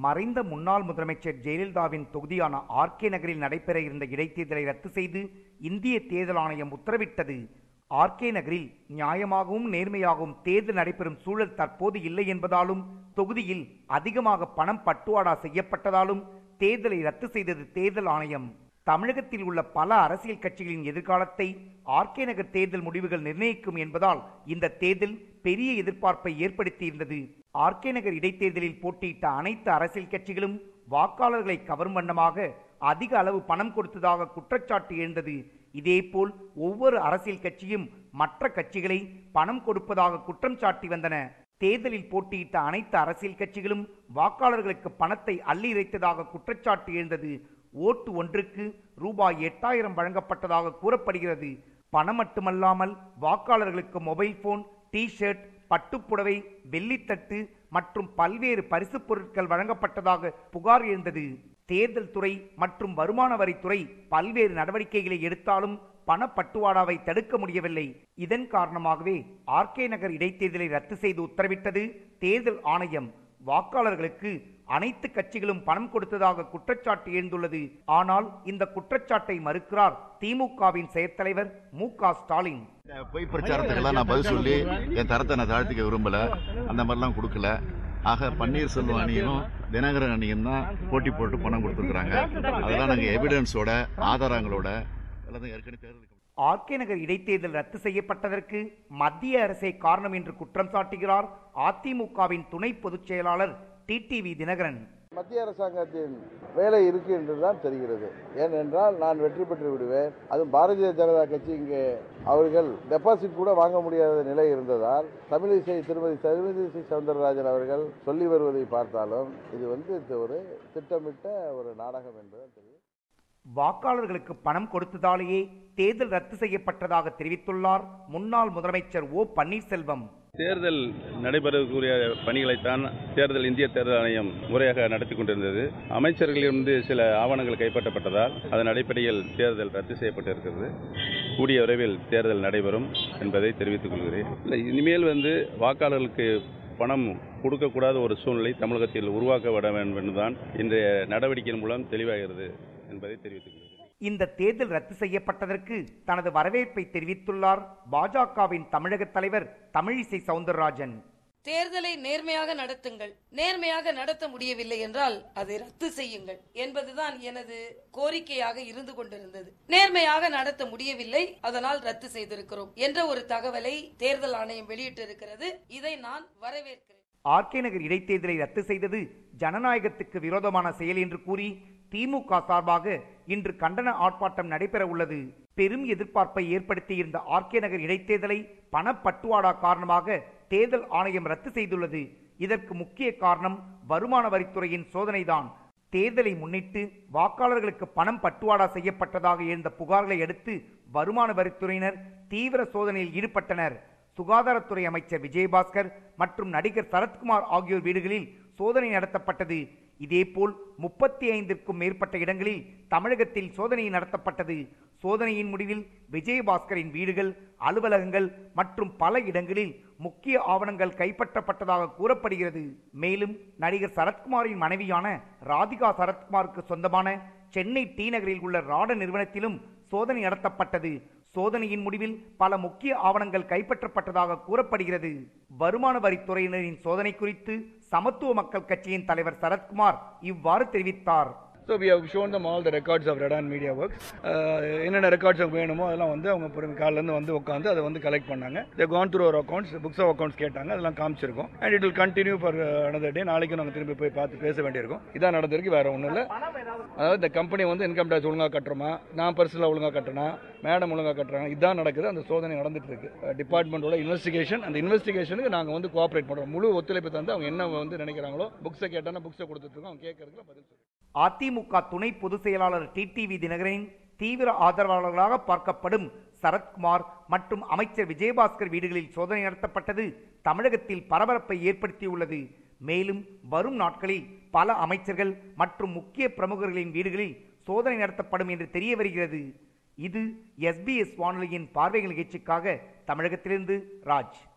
மறைந்த முன்னாள் முதலமைச்சர் ஜெயலலிதாவின் தொகுதியான ஆர்கே நகரில் நடைபெற இருந்த இடைத்தேர்தலை ரத்து செய்து இந்திய தேர்தல் ஆணையம் உத்தரவிட்டது. ஆர்கே நகரில் நியாயமாகவும் நேர்மையாகவும் தேர்தல் நடைபெறும் சூழல் தற்போது இல்லை என்பதாலும் தொகுதியில் அதிகமாக பணம் பட்டுவாடா செய்யப்பட்டதாலும் தேர்தலை ரத்து செய்தது தேர்தல் ஆணையம். தமிழகத்தில் உள்ள பல அரசியல் கட்சிகளின் எதிர்காலத்தை ஆர்கே நகர் தேர்தல் முடிவுகள் நிர்ணயிக்கும் என்பதால் இந்த தேர்தல் பெரிய எதிர்பார்ப்பை ஏற்படுத்தியிருந்தது. ஆர்கே நகர் இடைத்தேர்தலில் போட்டியிட்ட அனைத்து அரசியல் கட்சிகளும் வாக்காளர்களை கவரும் வண்ணமாக அதிக அளவு பணம் கொடுத்ததாக குற்றச்சாட்டு எழுந்தது. இதேபோல் ஒவ்வொரு அரசியல் கட்சியும் மற்ற கட்சிகளை பணம் கொடுப்பதாக குற்றம் சாட்டி வந்தன. தேர்தலில் போட்டியிட்ட அனைத்து அரசியல் கட்சிகளும் வாக்காளர்களுக்கு பணத்தை அள்ளி இறைத்ததாக குற்றச்சாட்டு எழுந்தது. ஓட்டு ஒன்றுக்கு ரூபாய் 8000 வழங்கப்பட்டதாக கூறப்படுகிறது. பணம் மட்டுமல்லாமல் வாக்காளர்களுக்கு மொபைல் போன், டி ஷர்ட், பட்டுப்புடவை, வெள்ளித்தட்டு மற்றும் பல்வேறு பரிசு பொருட்கள் வழங்கப்பட்டதாக புகார் எழுந்தது. தேர்தல் துறை மற்றும் வருமான வரித்துறை பல்வேறு நடவடிக்கைகளை எடுத்தாலும் பணப்பட்டுவாடாவை தடுக்க முடியவில்லை. இதன் காரணமாகவே ஆர்கே நகர் இடைத்தேர்தலை ரத்து செய்து உத்தரவிட்டது தேர்தல் ஆணையம். வாக்காளர்களுக்கு அனைத்து கட்சிகளும் பணம் கொடுத்ததாக குற்றச்சாட்டு எழுந்துள்ளது. ஆனால் இந்த குற்றச்சாட்டை மறுக்கிறார் திமுகவின் செயற்தலைவர் மு.க. ஸ்டாலின். பொய் பிரச்சாரத்துக்கெல்லாம் நான் பதில் சொல்லி என் தரத்தை நான் தாழ்த்திக்க விரும்பல. அந்த மாதிரிலாம் கொடுக்கல. ஆக பன்னீர்செல்வம் அணியும் தினகரன் அணியும் தான் போட்டி போட்டு பணம் கொடுத்துருக்காங்க. அதெல்லாம் நாங்கள் எவிடன்ஸோட ஆதாரங்களோட ஏற்கனவே ஆர்கே நகர் இடைத்தேர்தல் ரத்து செய்யப்பட்டதற்கு மத்திய அரசே காரணம் என்று குற்றம் சாட்டுகிறார் அதிமுகவின் துணை பொதுச் செயலாளர் டிடிவி தினகரன். மத்திய அரசாங்கத்தின் வேலை இருக்கு என்றுதான் தெரிகிறது. ஏனென்றால் நான் வெற்றி பெற்று விடுவேன். அதுவும் பாரதிய ஜனதா கட்சி இங்கே அவர்கள் டெபாசிட் கூட வாங்க முடியாத நிலை இருந்ததால் தமிழிசை சவுந்தரராஜன் அவர்கள் சொல்லி வருவதை பார்த்தாலும் இது ஒரு திட்டமிட்ட ஒரு நாடகம் என்பதுதான் தெரியும். வாக்காளர்களுக்கு பணம் கொடுத்ததாலேயே தேர்தல் ரத்து செய்யப்பட்டதாக தெரிவித்துள்ளார் முன்னாள் முதலமைச்சர் ஓ பன்னீர்செல்வம். தேர்தல் நடைபெறக்கூடிய பணிகளைத்தான் இந்திய தேர்தல் ஆணையம் முறையாக நடத்தி கொண்டிருந்தது. அமைச்சர்களிலிருந்து சில ஆவணங்கள் கைப்பற்றப்பட்டதால் அதன் அடிப்படையில் தேர்தல் ரத்து செய்யப்பட்டிருக்கிறது. கூடிய விரைவில் தேர்தல் நடைபெறும் என்பதை தெரிவித்துக் கொள்கிறேன். இனிமேல் வாக்காளர்களுக்கு பணம் கொடுக்கக்கூடாத ஒரு சூழ்நிலை தமிழகத்தில் உருவாக்கப்பட வேண்டும் என்றுதான் இன்றைய நடவடிக்கையின் மூலம் தெளிவாகிறது என்பதை தெரிவித்துக் கொள்கிறேன். இந்த தேர்தல் ரத்து செய்யப்பட்டதற்கு தனது வரவேற்பை தெரிவித்துள்ளார் பாஜகவின் தமிழக தலைவர் தமிழிசை சவுந்தரராஜன். தேர்தலை நேர்மையாக நடத்துங்கள், நேர்மையாக நடத்த முடியவில்லை என்றால் அதை ரத்து செய்யுங்கள் என்பதுதான் எனது கோரிக்கையாக இருந்து கொண்டிருந்தது. நேர்மையாக நடத்த முடியவில்லை, அதனால் ரத்து செய்திருக்கிறோம் என்ற ஒரு தகவலை தேர்தல் ஆணையம் வெளியிட்டிருக்கிறது. இதை நான் வரவேற்கிறேன். ஆர்கே நகர் இடைத்தேர்தலை ரத்து செய்தது ஜனநாயகத்துக்கு விரோதமான செயல் என்று கூறி திமுக சார்பாக இன்று கண்டன ஆர்ப்பாட்டம் நடைபெற உள்ளது. பெரும் எதிர்பார்ப்பை ஏற்படுத்தியிருந்த ஆர்கே நகர் இடைத்தேர்தலை பணப்பட்டுவாடா காரணமாக தேர்தல் ஆணையம் ரத்து செய்துள்ளது. இதற்கு முக்கிய காரணம் வருமான வரித்துறையின் சோதனைதான். தேர்தலை முன்னிட்டு வாக்காளர்களுக்கு பணம் பட்டுவாடா செய்யப்பட்டதாக எழுந்த புகார்களை அடுத்து வருமான வரித்துறையினர் தீவிர சோதனையில் ஈடுபட்டனர். சுகாதாரத்துறை அமைச்சர் விஜயபாஸ்கர் மற்றும் நடிகர் சரத்குமார் ஆகியோர் வீடுகளில் சோதனை நடத்தப்பட்டது. இதேபோல் 35க்கும் மேற்பட்ட இடங்களில் தமிழகத்தில் சோதனை நடத்தப்பட்டது. சோதனையின் முடிவில் விஜயபாஸ்கரின் வீடுகள், அலுவலகங்கள் மற்றும் பல இடங்களில் முக்கிய ஆவணங்கள் கைப்பற்றப்பட்டதாக கூறப்படுகிறது. மேலும் நடிகர் சரத்குமாரின் மனைவியான ராதிகா சரத்குமாருக்கு சொந்தமான சென்னை டி நகரில் உள்ள ராட நிறுவனத்திலும் சோதனை நடத்தப்பட்டது. சோதனையின் முடிவில் பல முக்கிய ஆவணங்கள் கைப்பற்றப்பட்டதாக கூறப்படுகிறது. வருமான வரித்துறையினரின் சோதனை குறித்து சமத்துவ மக்கள் கட்சியின் தலைவர் சரத்குமார் இவ்வாறு தெரிவித்தார். So we have shown them all the records of Redan Media Works. என்னென்ன ரெக்கார்ட்ஸ் வேணுமோ அதெல்லாம் அவங்க காலையிலேருந்து உட்காந்து அதை கலெக்ட் பண்ணாங்க. They gone through our accounts, books of accounts கேட்டாங்க, அதெல்லாம் காமிச்சிருக்கோம். And it will continue for another day. நாளைக்கு நாங்கள் திரும்பி போய் பார்த்து பேச வேண்டியிருக்கும். இதான் நடந்திருக்கு, வேற ஒன்றும் இல்லை. அதாவது இந்த கம்பெனி இன்கம் டேக்ஸ் ஒழுங்காக கட்டுறோமா, நான் பர்சனலாக ஒழுங்காக கட்டணா, மேடம் ஒழுங்காக கட்டுறாங்க, இதான் நடக்குது. அந்த சோதனை நடந்துட்டு இருக்கு. டிபார்ட்மெண்டோட இன்வெஸ்டிகேஷன், அந்த இன்வெஸ்டிகேஷனுக்கு நாங்கள் கோஆப்ரேட் பண்ணுறோம். முழு ஒத்துழைப்பு தந்து அவங்க என்ன நினைக்கிறாங்களோ, புக்ஸை கேட்டால் புக்ஸை கொடுத்துட்டு இருக்கோம். அவங்க கேட்கறதுக்கு பதில் சொல்லுவோம். அதிமுக துணை பொதுச் செயலாளர் டிடிவி தினகரனின் தீவிர ஆதரவாளர்களாக பார்க்கப்படும் சரத்குமார் மற்றும் அமைச்சர் விஜயபாஸ்கர் வீடுகளில் சோதனை நடத்தப்பட்டது தமிழகத்தில் பரபரப்பை ஏற்படுத்தியுள்ளது. மேலும் வரும் நாட்களில் பல அமைச்சர்கள் மற்றும் முக்கிய பிரமுகர்களின் வீடுகளில் சோதனை நடத்தப்படும் என்று தெரிய வருகிறது. இது SBS வானொலியின் பார்வை நிகழ்ச்சிக்காக தமிழகத்திலிருந்து ராஜ்.